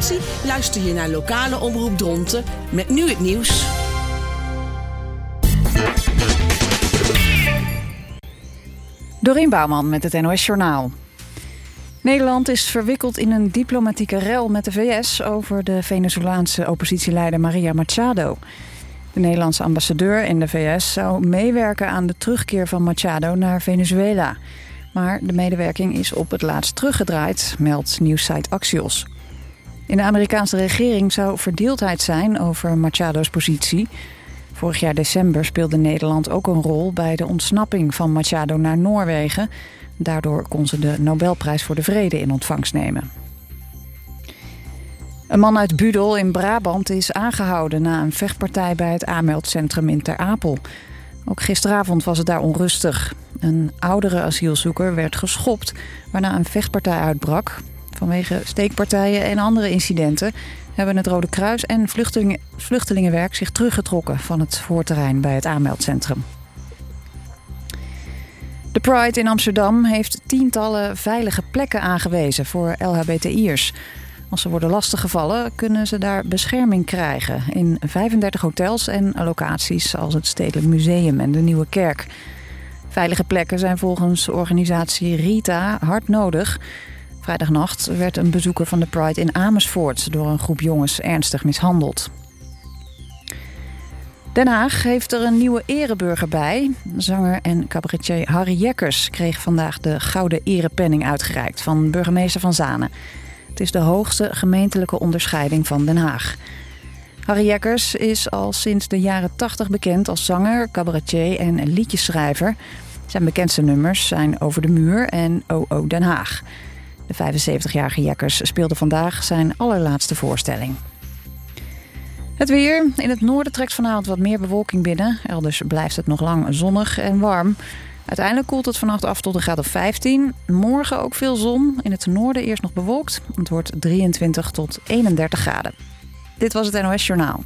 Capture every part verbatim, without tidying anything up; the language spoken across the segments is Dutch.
informatie luister je naar lokale Omroep Dronten met nu het nieuws. Dorien Bouwman met het N O S Journaal. Nederland is verwikkeld in een diplomatieke rel met de V S over de Venezolaanse oppositieleider Maria Machado. De Nederlandse ambassadeur in de V S zou meewerken aan de terugkeer van Machado naar Venezuela. Maar de medewerking is op het laatst teruggedraaid, meldt nieuwssite Axios. In de Amerikaanse regering zou verdeeldheid zijn over Machado's positie. Vorig jaar december speelde Nederland ook een rol bij de ontsnapping van Machado naar Noorwegen. Daardoor kon ze de Nobelprijs voor de Vrede in ontvangst nemen. Een man uit Budel in Brabant is aangehouden na een vechtpartij bij het aanmeldcentrum in Ter Apel. Ook gisteravond was het daar onrustig. Een oudere asielzoeker werd geschopt, waarna een vechtpartij uitbrak. Vanwege steekpartijen en andere incidenten hebben het Rode Kruis en vluchtelingen, Vluchtelingenwerk zich teruggetrokken van het voorterrein bij het aanmeldcentrum. De Pride in Amsterdam heeft tientallen veilige plekken aangewezen voor L H B T I'ers. Als ze worden lastiggevallen, kunnen ze daar bescherming krijgen in vijfendertig hotels en locaties als het Stedelijk Museum en de Nieuwe Kerk. Veilige plekken zijn volgens organisatie Rita hard nodig. Vrijdagnacht werd een bezoeker van de Pride in Amersfoort door een groep jongens ernstig mishandeld. Den Haag heeft er een nieuwe ereburger bij. Zanger en cabaretier Harry Jekkers kreeg vandaag de Gouden Erepenning uitgereikt van burgemeester Van Zanen. Het is de hoogste gemeentelijke onderscheiding van Den Haag. Harry Jekkers is al sinds de jaren tachtig bekend als zanger, cabaretier en liedjesschrijver. Zijn bekendste nummers zijn Over de Muur en O O Den Haag. De vijfenzeventigjarige Jekkers speelde vandaag zijn allerlaatste voorstelling. Het weer. In het noorden trekt vanavond wat meer bewolking binnen. Elders blijft het nog lang zonnig en warm. Uiteindelijk koelt het vannacht af tot een graad of vijftien. Morgen ook veel zon. In het noorden eerst nog bewolkt. Het wordt drieëntwintig tot eenendertig graden. Dit was het N O S Journaal.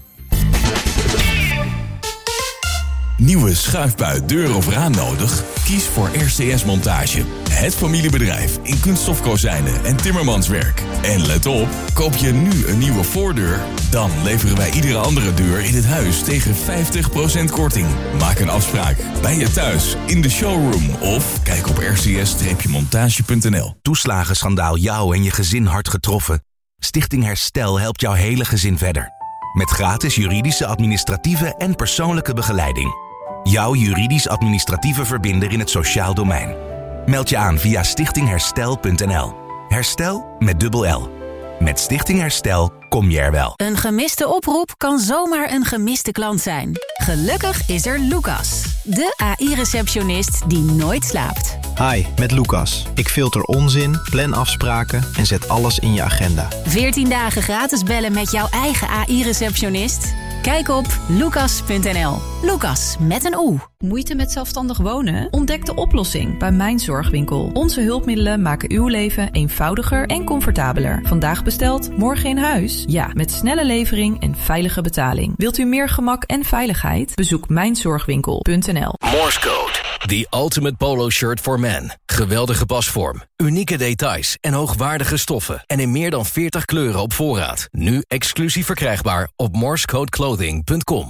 Nieuwe schuifbui, deur of raam nodig? Kies voor R C S Montage. Het familiebedrijf in kunststofkozijnen en timmermanswerk. En let op, koop je nu een nieuwe voordeur? Dan leveren wij iedere andere deur in het huis tegen vijftig procent korting. Maak een afspraak bij je thuis, in de showroom of kijk op r c s montage punt n l. Toeslagenschandaal jou en je gezin hard getroffen? Stichting Herstel helpt jouw hele gezin verder. Met gratis juridische, administratieve en persoonlijke begeleiding. Jouw juridisch-administratieve verbinder in het sociaal domein. Meld je aan via stichting herstel punt n l. Herstel met dubbel L. Met Stichting Herstel kom je er wel. Een gemiste oproep kan zomaar een gemiste klant zijn. Gelukkig is er Lucas, de A I-receptionist die nooit slaapt. Hi, met Lucas. Ik filter onzin, plan afspraken en zet alles in je agenda. veertien dagen gratis bellen met jouw eigen A I-receptionist? Kijk op lucas punt n l. Lucas met een O. Moeite met zelfstandig wonen? Ontdek de oplossing bij Mijn Zorgwinkel. Onze hulpmiddelen maken uw leven eenvoudiger en comfortabeler. Vandaag besteld, morgen in huis? Ja, met snelle levering en veilige betaling. Wilt u meer gemak en veiligheid? Bezoek mijn zorgwinkel punt n l. Morse Code. The ultimate polo shirt for men. Geweldige pasvorm, unieke details en hoogwaardige stoffen. En in meer dan veertig kleuren op voorraad. Nu exclusief verkrijgbaar op morsecodeclothing punt com.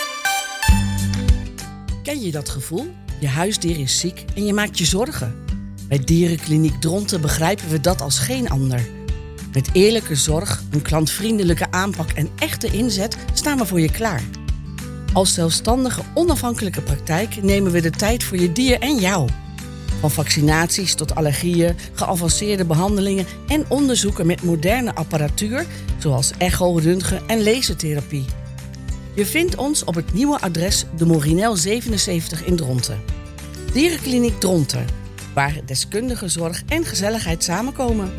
Ken je dat gevoel? Je huisdier is ziek en je maakt je zorgen. Bij Dierenkliniek Dronten begrijpen we dat als geen ander. Met eerlijke zorg, een klantvriendelijke aanpak en echte inzet staan we voor je klaar. Als zelfstandige, onafhankelijke praktijk nemen we de tijd voor je dier en jou. Van vaccinaties tot allergieën, geavanceerde behandelingen en onderzoeken met moderne apparatuur, zoals echo, röntgen en lasertherapie. Je vindt ons op het nieuwe adres de Morinel zevenenzeventig in Dronten. Dierenkliniek Dronten, waar deskundige zorg en gezelligheid samenkomen.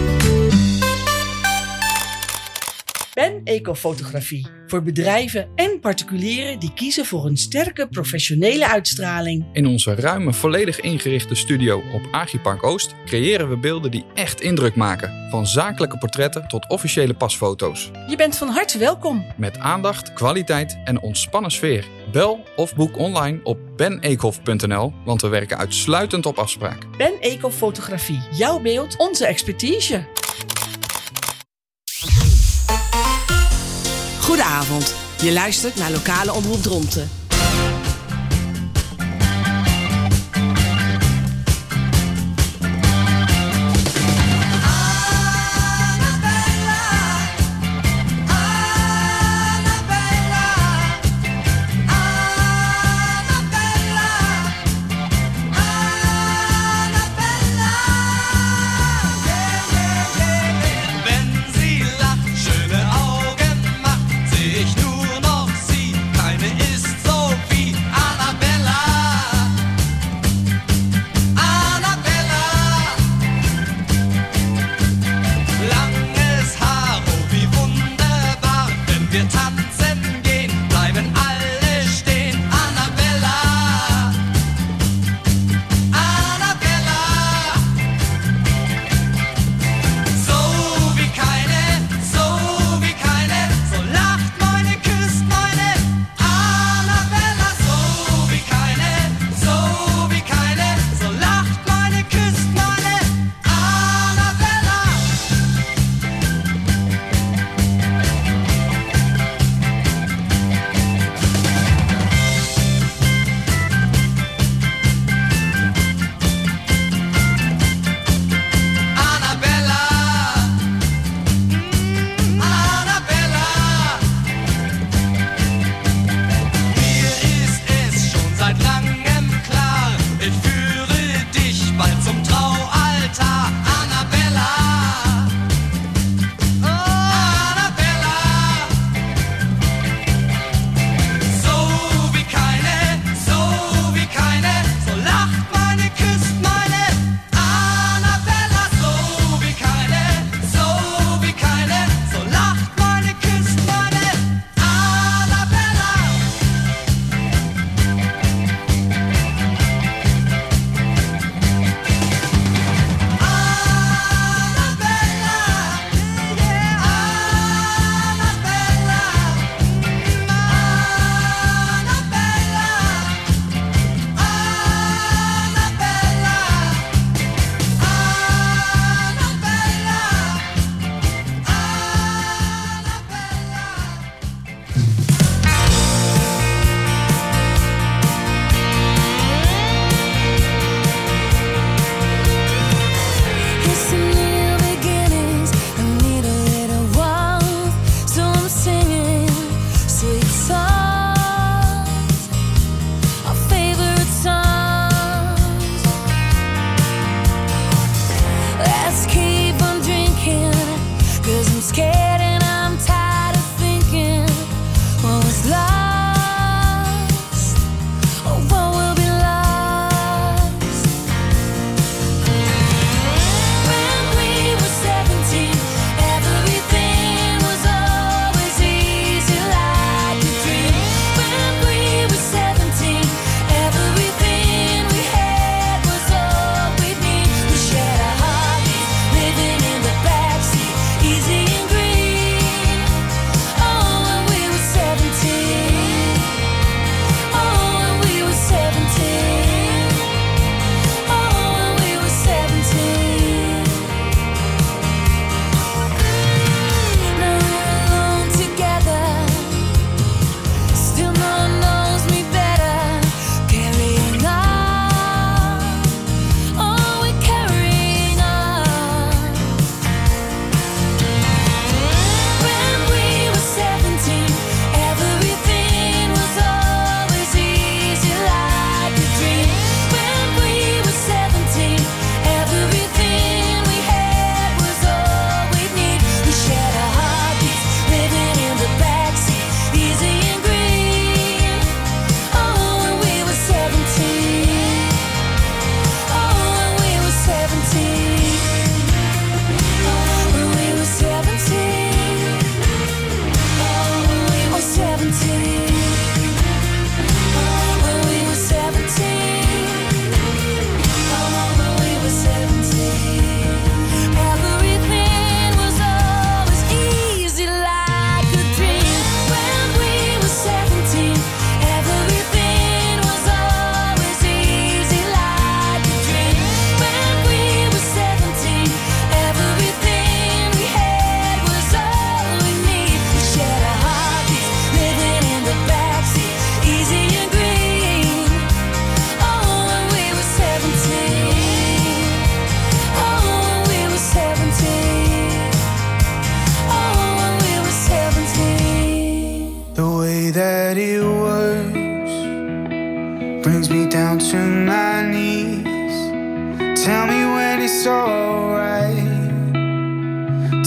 Ben Ecofotografie. Voor bedrijven en particulieren die kiezen voor een sterke professionele uitstraling. In onze ruime, volledig ingerichte studio op Agripark Oost creëren we beelden die echt indruk maken. Van zakelijke portretten tot officiële pasfoto's. Je bent van harte welkom. Met aandacht, kwaliteit en een ontspannen sfeer. Bel of boek online op ben eekhof punt n l, want we werken uitsluitend op afspraak. Ben Ecofotografie. Jouw beeld, onze expertise. Goedenavond. Je luistert naar Lokale Omroep Dronten. Schöne Augen macht, seh ich nur noch sie. Keine ist so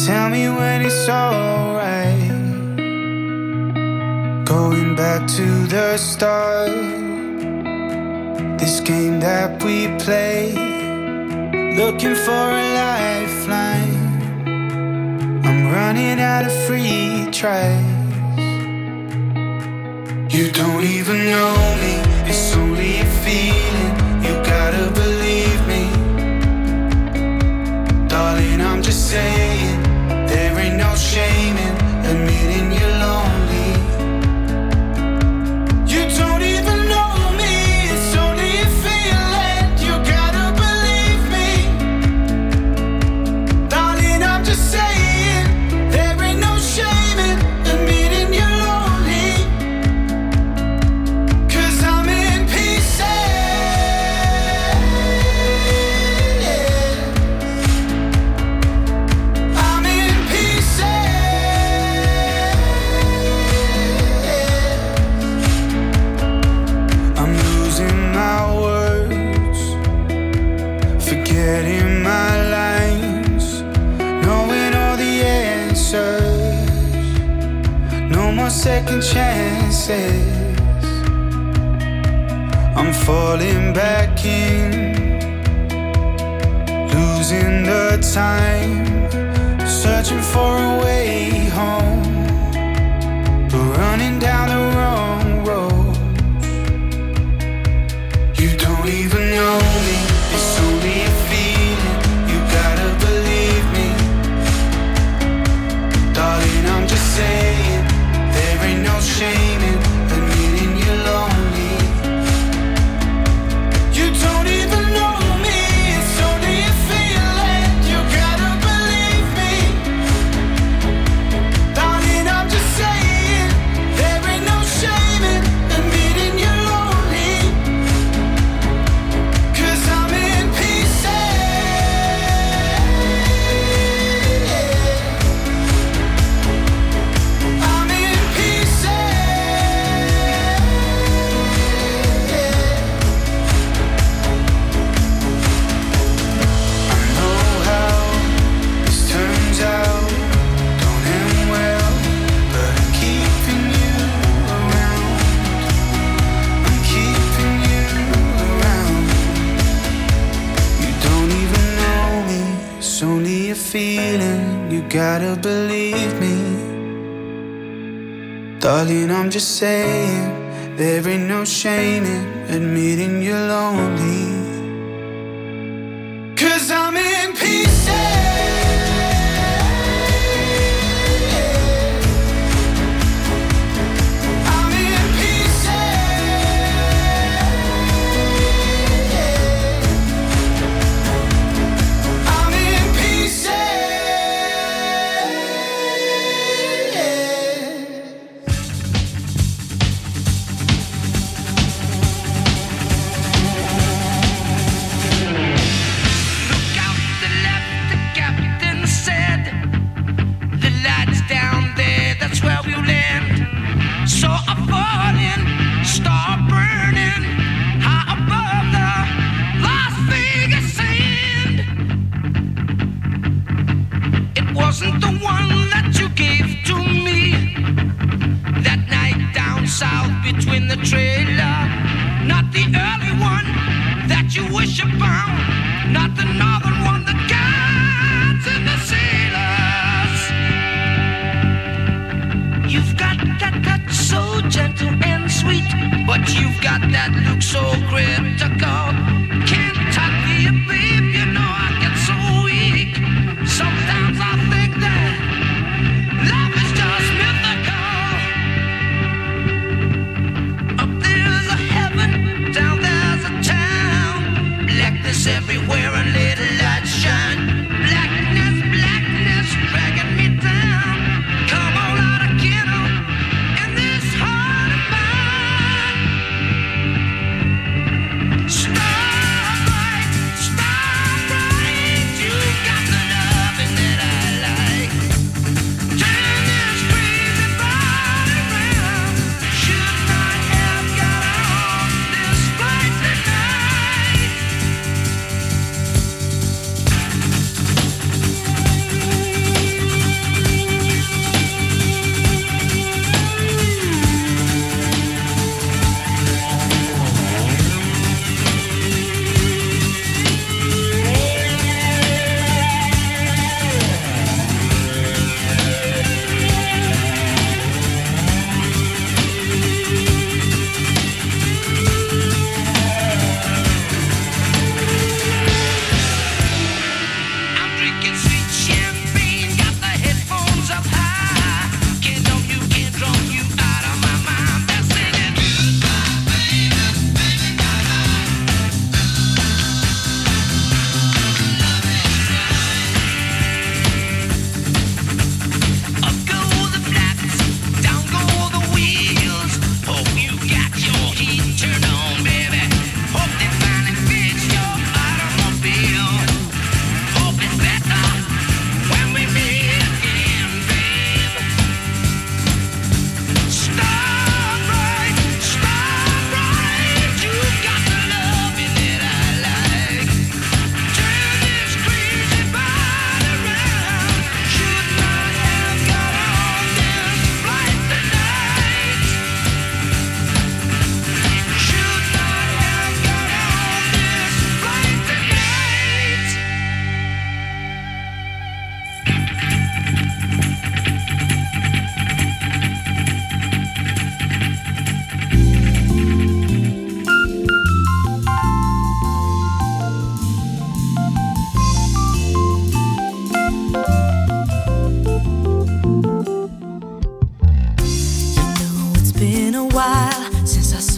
Tell me when it's alright. Going back to the start. This game that we play. Looking for a lifeline. I'm running out of free tries. You don't even know me. It's only a feeling. You gotta believe me. Darling, I'm just saying. There ain't no shame in admitting you're lonely. You don't even know me, it's only a feeling. You gotta believe me. Darling, I'm just saying. There ain't no shame in admitting you're lonely. 'Cause I'm in pieces. I'm in pieces. I'm losing my words, forgetting my lines, knowing all the answers. No more second chances. I'm falling back in, losing the time, searching for a way home, but running down the wrong road. You don't even know me, it's only a feeling. You gotta believe me. Darling, I'm just saying. There ain't no shame in admitting you're lonely. You don't even know me, it's only a feeling. You gotta believe me. Darling, I'm just saying. There ain't no shame in admitting you're lonely. 'Cause I'm in pieces. I'm in pieces. I know how this turns out. Don't end well, but I'm keeping you around. I'm keeping you around. You don't even know me, it's only a feeling. You gotta believe me. Darling, I'm just saying. There ain't no shame in admitting you're lonely. 'Cause I'm in pieces. I'm in pieces. I'm in pieces. Look out the left, the captain said. The lights down there, that's where we'll land. So I fall in, start burning, high above the Las Vegas sand. It wasn't the one that you gave to me that night down south between the trailer. Not the early one that you wish upon. Not the northern one, the guides and the sailors. You've got that touch so gentle and sweet, but you've got that look so critical. Can't touch me, babe, you know I get so weak. Sometimes I think that love is just mythical. Up there's a heaven, down there's a town. Blackness everywhere and little lights shine.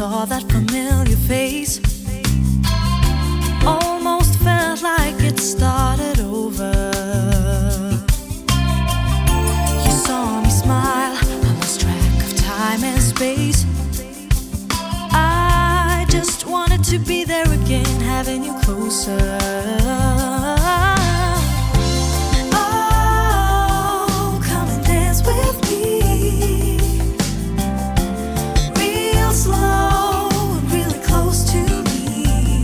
saw that familiar face. Almost felt like it started over. You saw me smile, I lost track of time and space. I just wanted to be there again, having you closer. Oh, come and dance with me. Real slow and really close to me.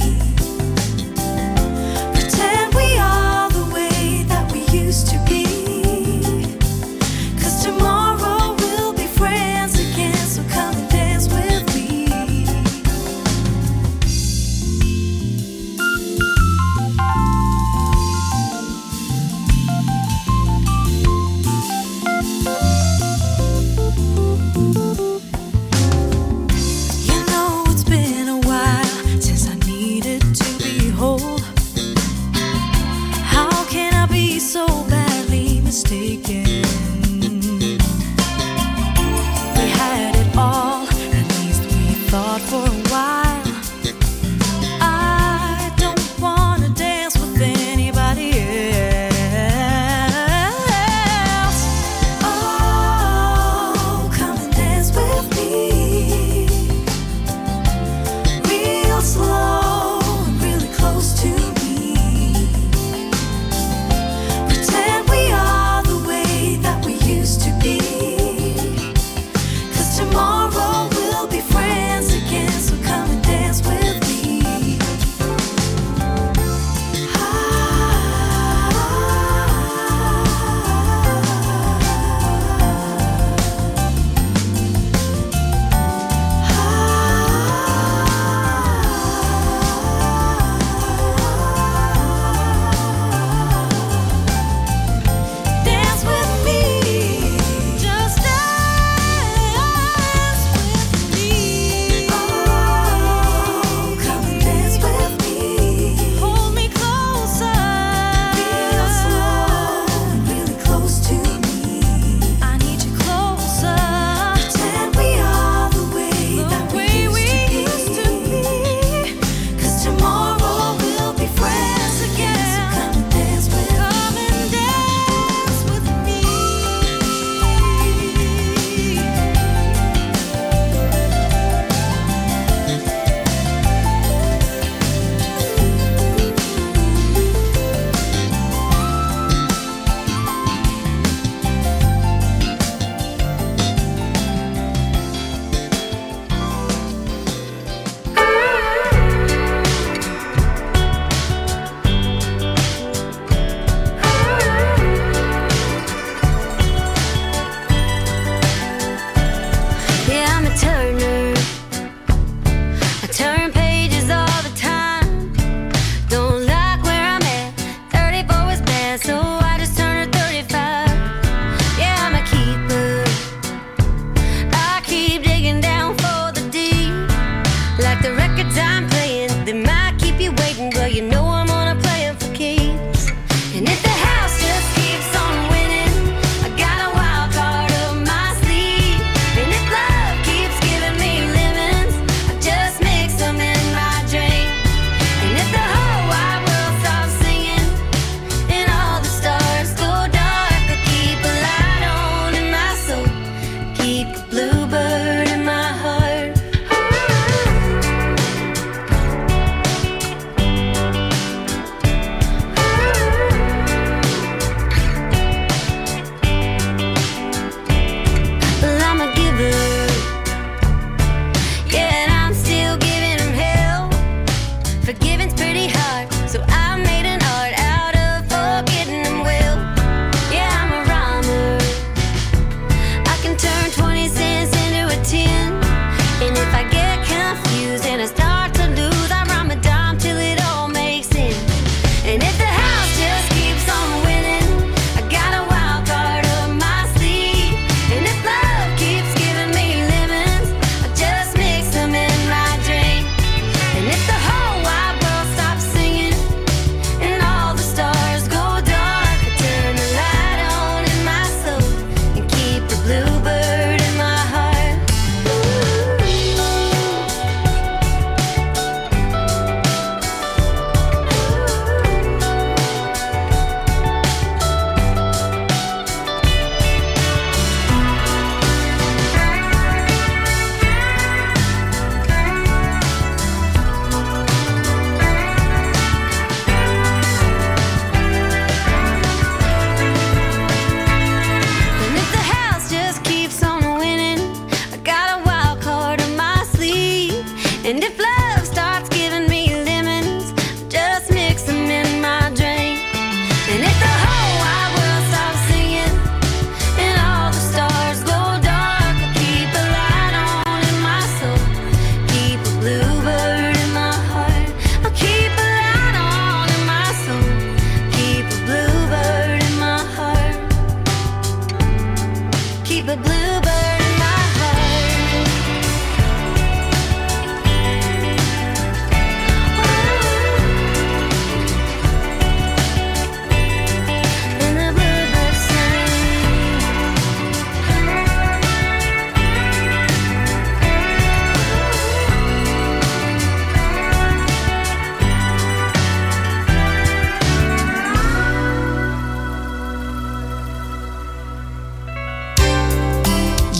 Pretend we are the way that we used to be. 'Cause tomorrow we'll be friends again, so come and dance with me. You know it's been a while since I needed to be whole. How can I be so bad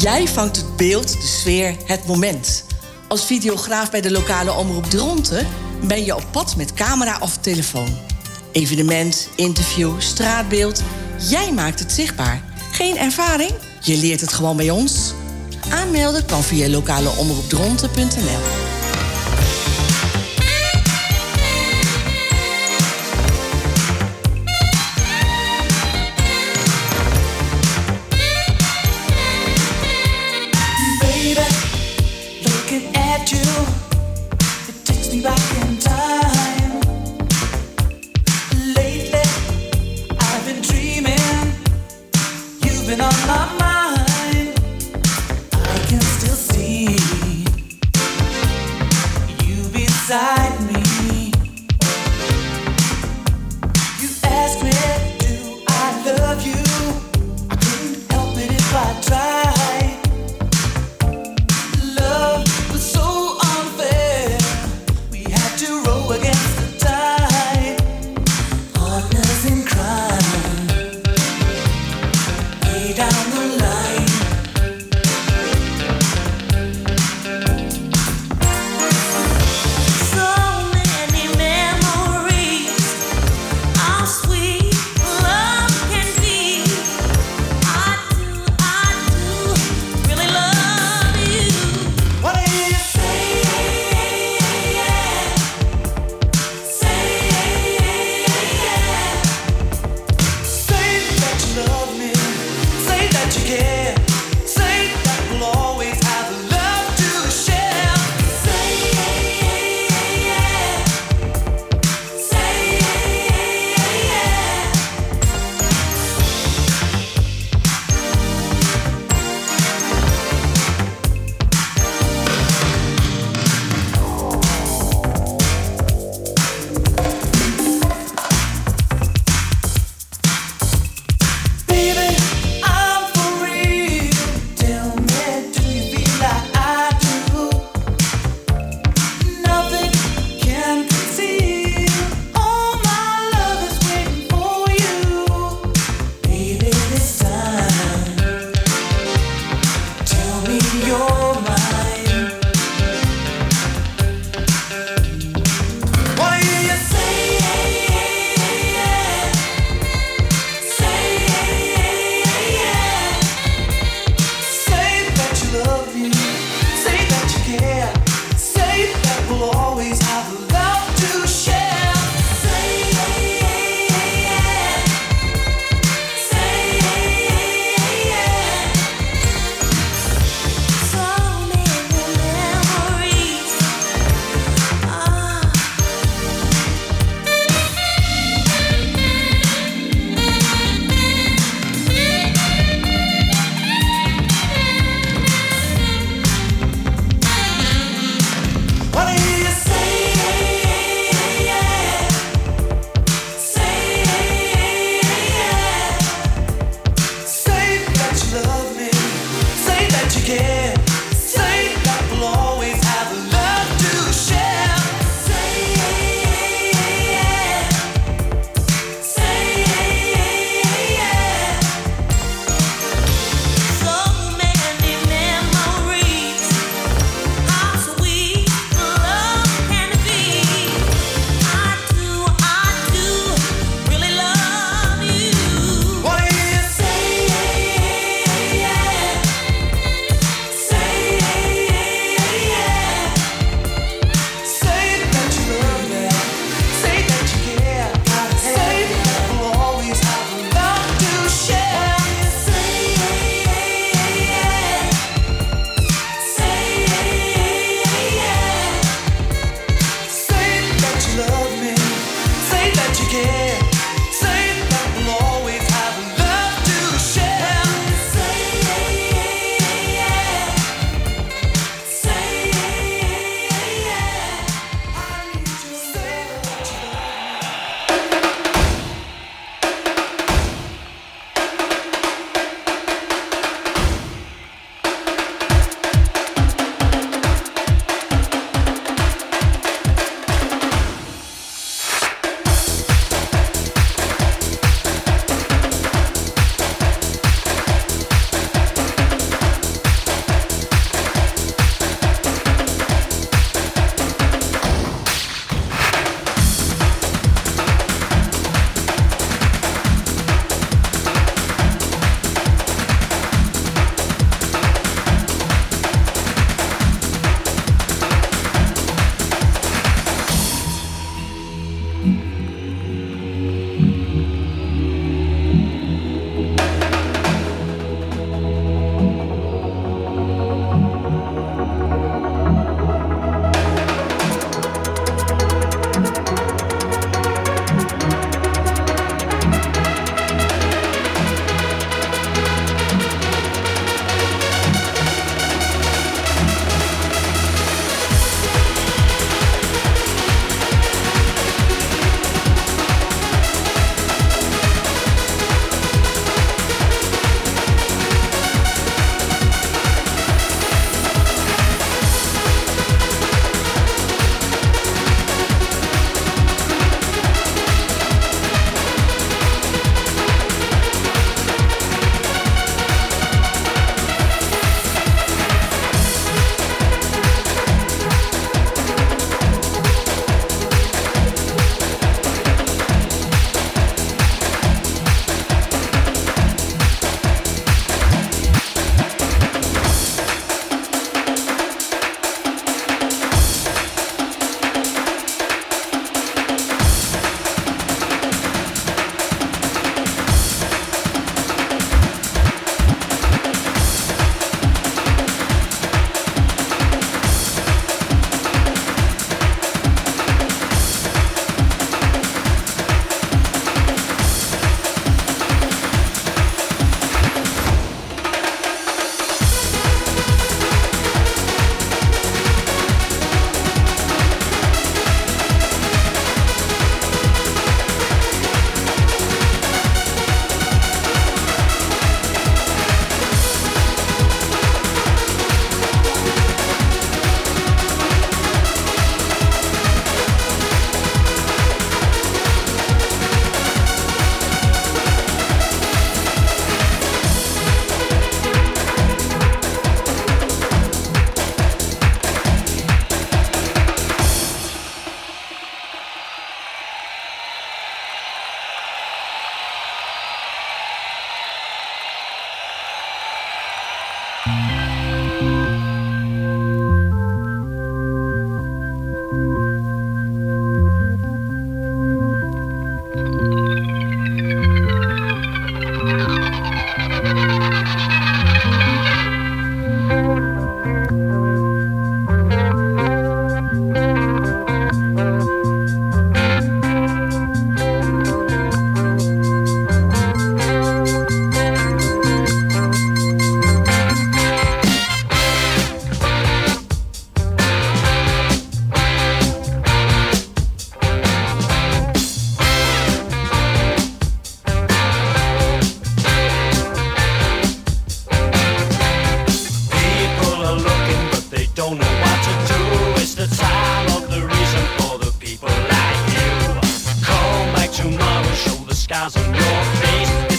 Jij vangt het beeld, de sfeer, het moment. Als videograaf bij de lokale omroep Dronten ben je op pad met camera of telefoon. Evenement, interview, straatbeeld. Jij maakt het zichtbaar. Geen ervaring? Je leert het gewoon bij ons. Aanmelden kan via lokaleomroepdronten punt n l. Down the line.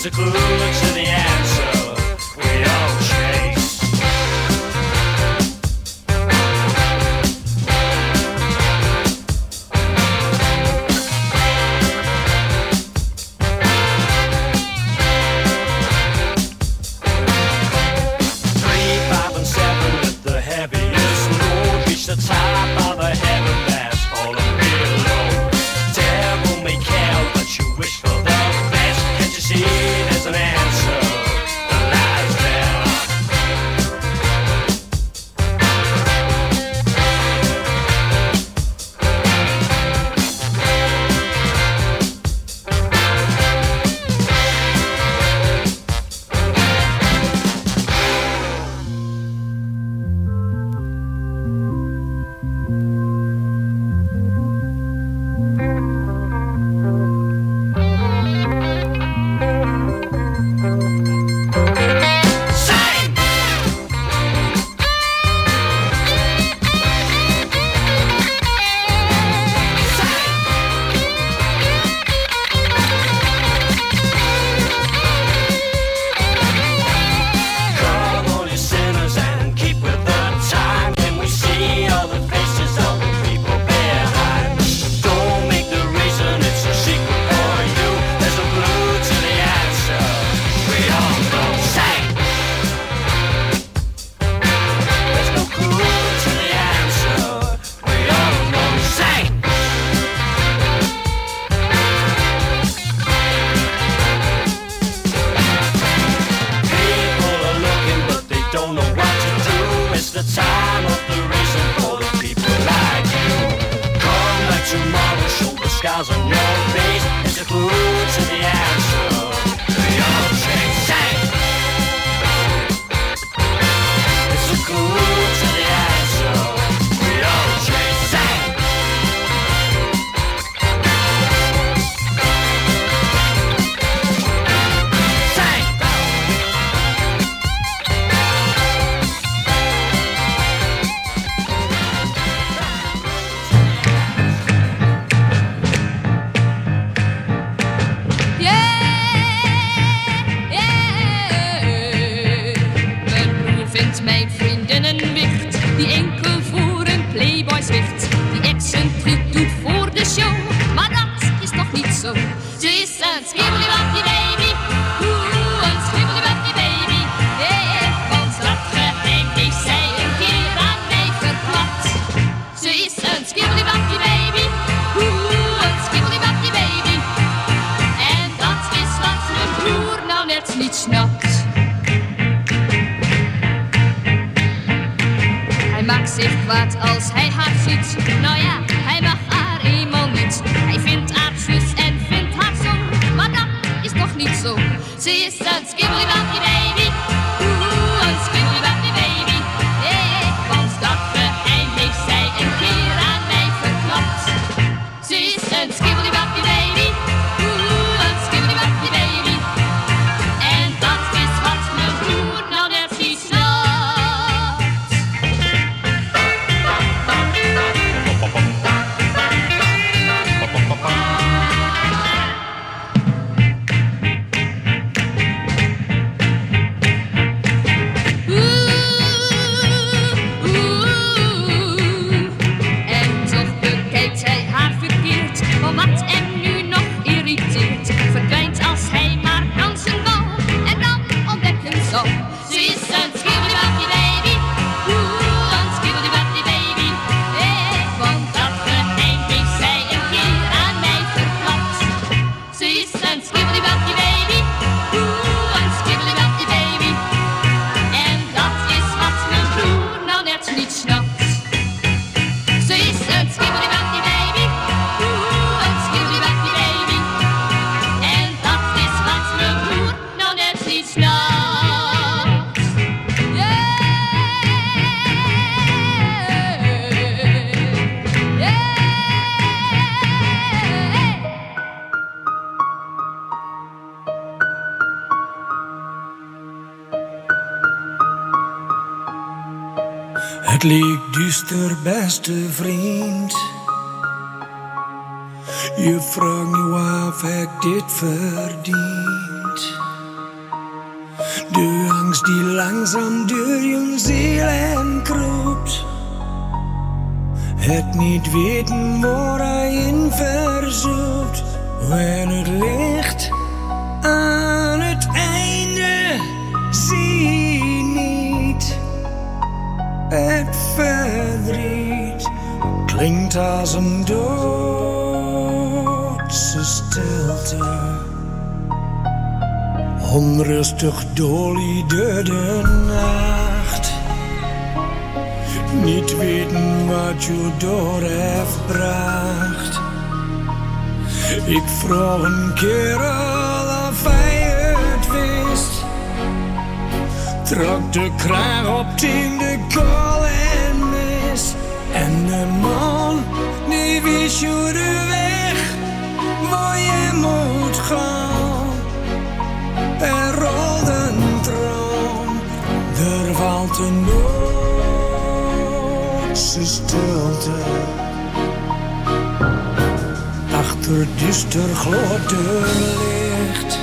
is a clue to the answer we all chase. Three, five, and seven with the heaviest load reach the top of the heaven that's falling below. Devil may care, but you wish for the best. Can't you see there's an answer that lies there? Come on, you sinners, and keep with the time. Can we see all the faces of the people behind? Don't make the reason, it's a secret for you. There's a clue to the answer we all know. Say! There's no clue to the answer we all know. Say! People are looking, but they don't know what to do. It's the time of the reason for the people like you. Come like tomorrow, show the scars on your face. It's a clue to the answer. We all change. Say! It's a clue to the answer. We all change. Say! Say! Mijn broer vindt mijn vriendin een wicht, die enkel voor een playboy zwicht, die excentriek doet voor de show, maar dat is toch niet zo. Ze is een skibberly baby, oeh, een skibberly baby, yeah, want dat geheim heeft zij een keer aan mij verklapt. Ze is een skibberly baby, oeh, een skibberly baby, en dat is wat mijn broer nou net niet snapt. Hij maakt zich kwaad als hij haar ziet. Nou ja, hij mag haar eenmaal niet. Hij vindt haar zus en vindt haar zo, maar dat is toch niet zo. Ze is een skibberly baby, oeh, een skibberly baby, yeah, want dat geheim heeft zij een keer aan mij verklapt. Ze is een skibberly baby, oeh, een skibberly baby, en dat is wat mijn broer nou net niet snapt. En toch bekijkt hij haar verkeerd, maar wat hem nu nog irriteert, verdwijnt als hij maar dansen wou, en dan ontdekken zal. Ze is een skibberly baby, oeh, een skibberly baby, eh, want dat geheim heeft zij een keer aan mij verklapt. Ze is een skibberly baby, oeh, een skibberly baby, en dat is wat mijn broer nou net niet snapt. Ze is een skibberly baby, oeh, een skibberly baby, en dat is wat mijn broer nou net niet snapt. Het leek duister, beste vriend. Je vraagt nu af, heb ik dit verdiend? angst die langzaam door je ziel en kroept. Het niet weten waar hij in verzoekt. Wanneer het licht aan het einde zie niet. Het verdriet klinkt als een doodse stilte. Onrustig doorliede de nacht. Niet weten wat je door heeft bracht. Ik vroeg een kerel of hij het wist. Trok de kraag op in de kool en mis. En de man die wist je de weg waar je moet gaan. Er rolt een traan, er valt een doodse stilte. Achter duister gloorde licht.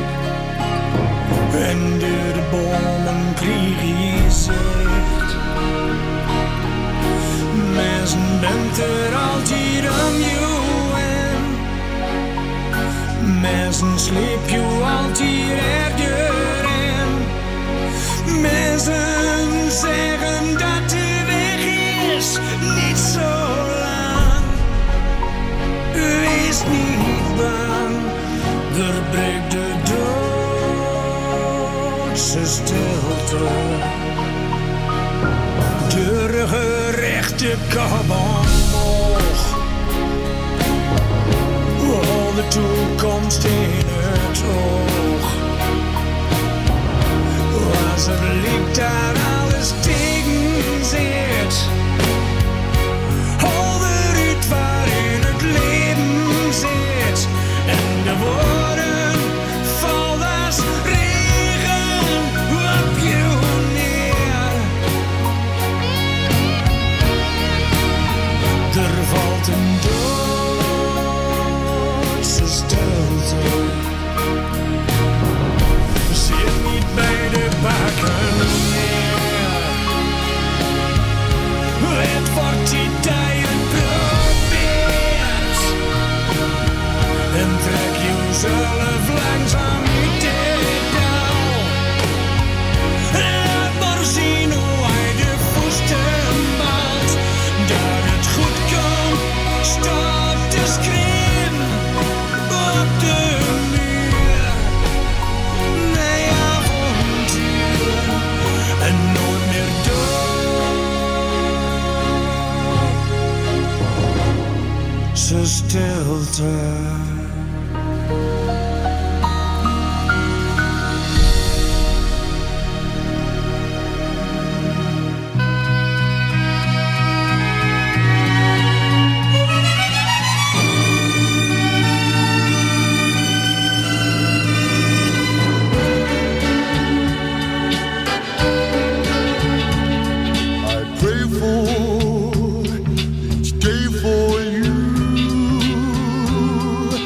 En door de bomen kreeg je zicht. Mensen bent er altijd om je heen. Mensen sleep je altijd erger in. Mensen zeggen dat de weg is niet zo lang. Wees niet bang, er breekt de doodse stilte. De gerechte kop omhoog. Al de toekomst in het oog. Als het liep daar alles tegen zit. Al de ruut waarin het leven zit. En de woorden valt als regen op je neer. Er valt een doodse stilte. Zit niet bij de bakken neer. Het wordt die tijd probeert. En trek jezelf langzaam uit dit dal. Laat maar zien hoe hij de voeten balt. Dat het goed komt, staat te schreeuwen op de muur. Nee, avontuur en nooit meer dood. Ze stilte. Stay for you.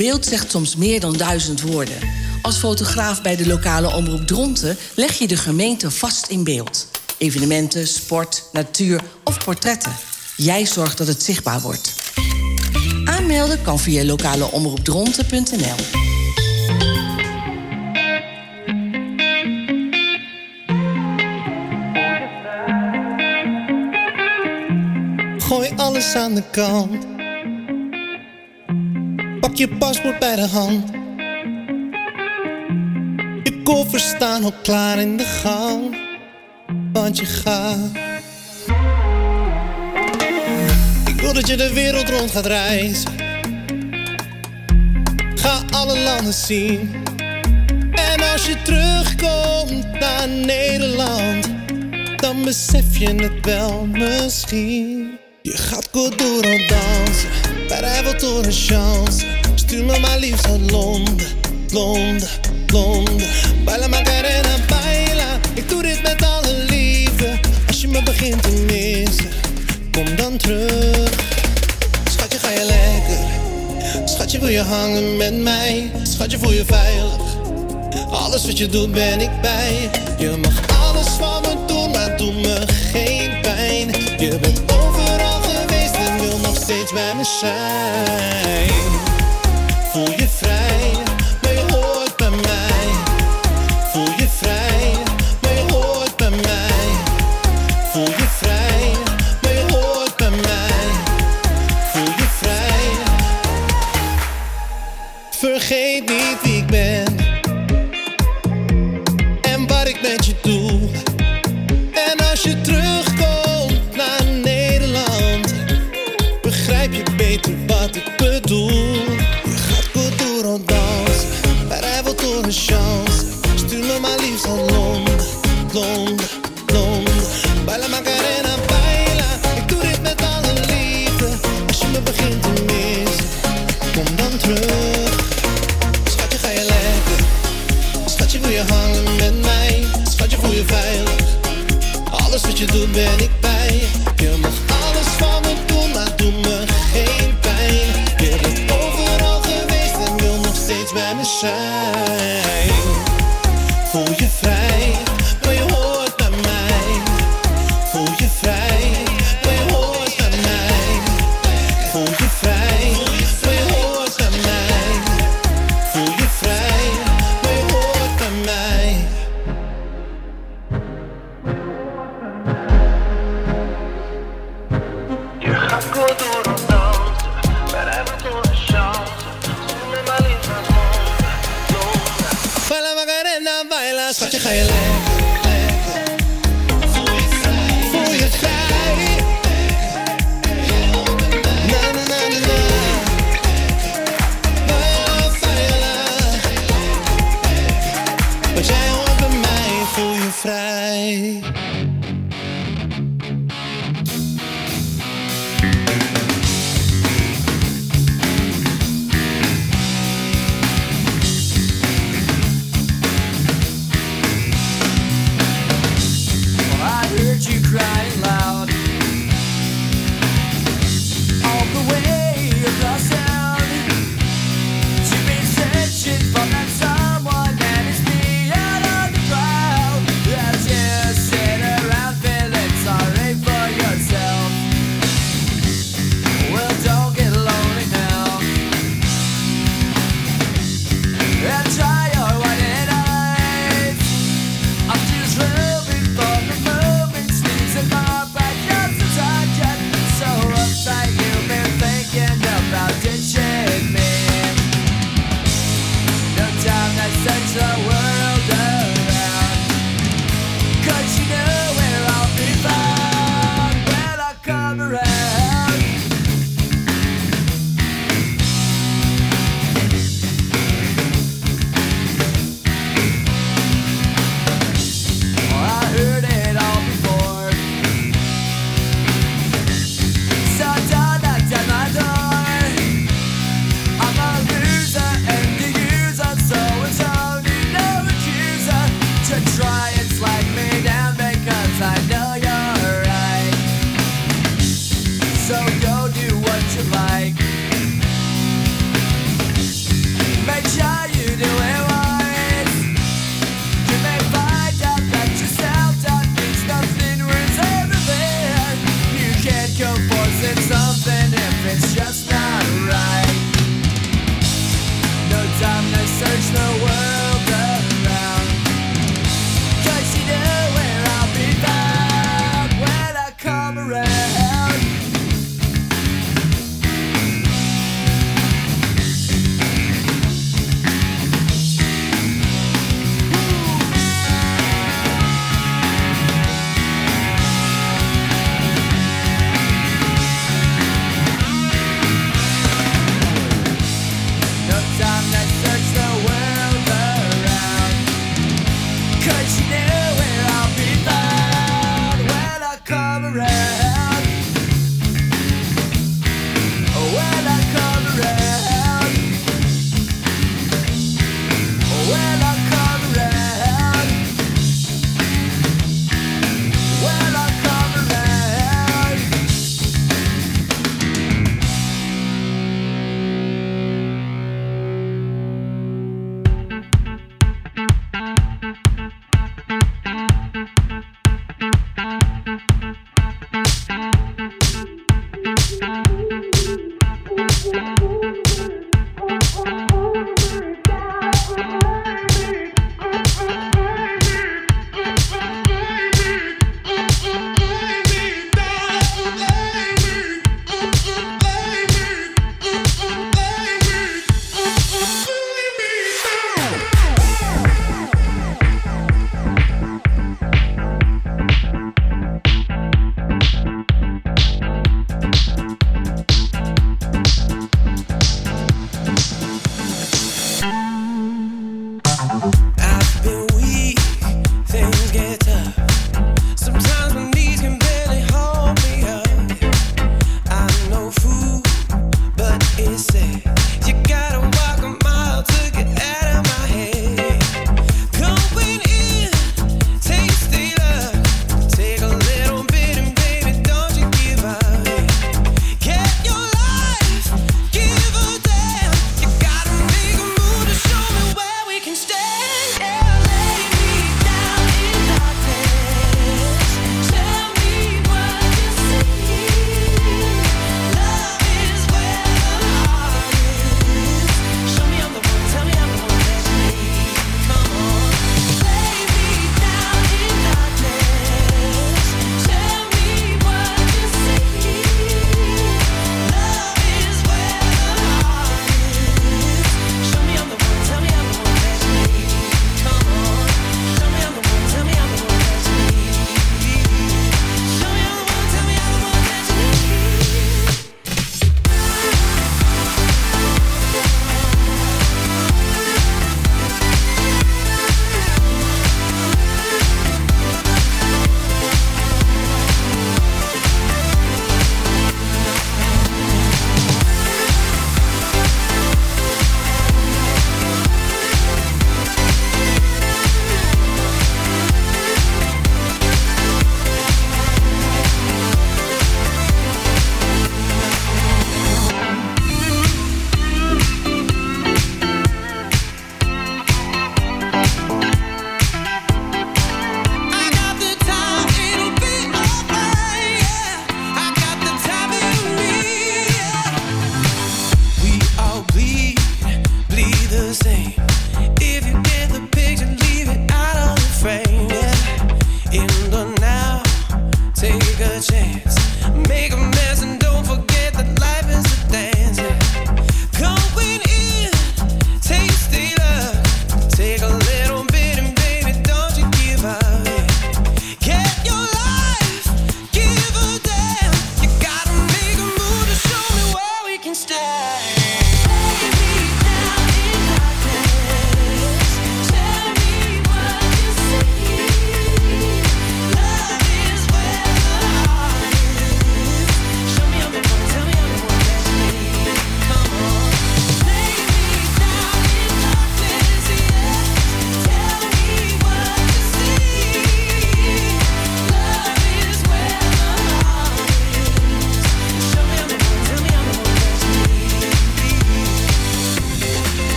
beeld zegt soms meer dan duizend woorden. Als fotograaf bij de lokale omroep Dronten leg je de gemeente vast in beeld. Evenementen, sport, natuur of portretten. Jij zorgt dat het zichtbaar wordt. Aanmelden kan via lokaleomroepdronten punt n l. Gooi alles aan de kant. Pak je paspoort bij de hand. Je koffers staan al klaar in de gang. Want je gaat. Ik wil dat je de wereld rond gaat reizen. Ga alle landen zien. En als je terugkomt naar Nederland, dan besef je het wel misschien. Je gaat Kuduro dansen, bij Rijvel een chance. Stuur me maar liefst uit Londen, Londen, Londen. Baila Macarena, baila. Ik doe dit met alle liefde. Als je me begint te missen, kom dan terug. Schatje, ga je lekker? Schatje, wil je hangen met mij? Schatje, voel je veilig? Alles wat je doet ben ik bij. Je mag alles van me doen, maar doe me geen pijn. Je bent overal geweest en wil nog steeds bij me zijn. Voel je vrij, maar je hoort bij mij. Voel je vrij, maar je hoort bij mij. Voel je vrij, maar je hoort bij mij. Voel je vrij. Vergeet niet wie ik ben en wat ik met je doe. En als je terugkomt naar Nederland, begrijp je beter wat ik bedoel. Je gaat Kuduro dansen, bij Rijvel een chance. Stuur me maar liefst aan Londen, Londen, Londen. Baila Macarena, baila. Ik doe dit met alle liefde. Als je me begint te missen, kom dan terug. Schatje, ga je lekker? Schatje, wil je hangen met mij? Schatje, voel je veilig? Alles wat je doet ben ik bij. Je mag alles van me doen, maar doe me geen pijn. Je bent overal geweest en wil nog steeds bij me zijn.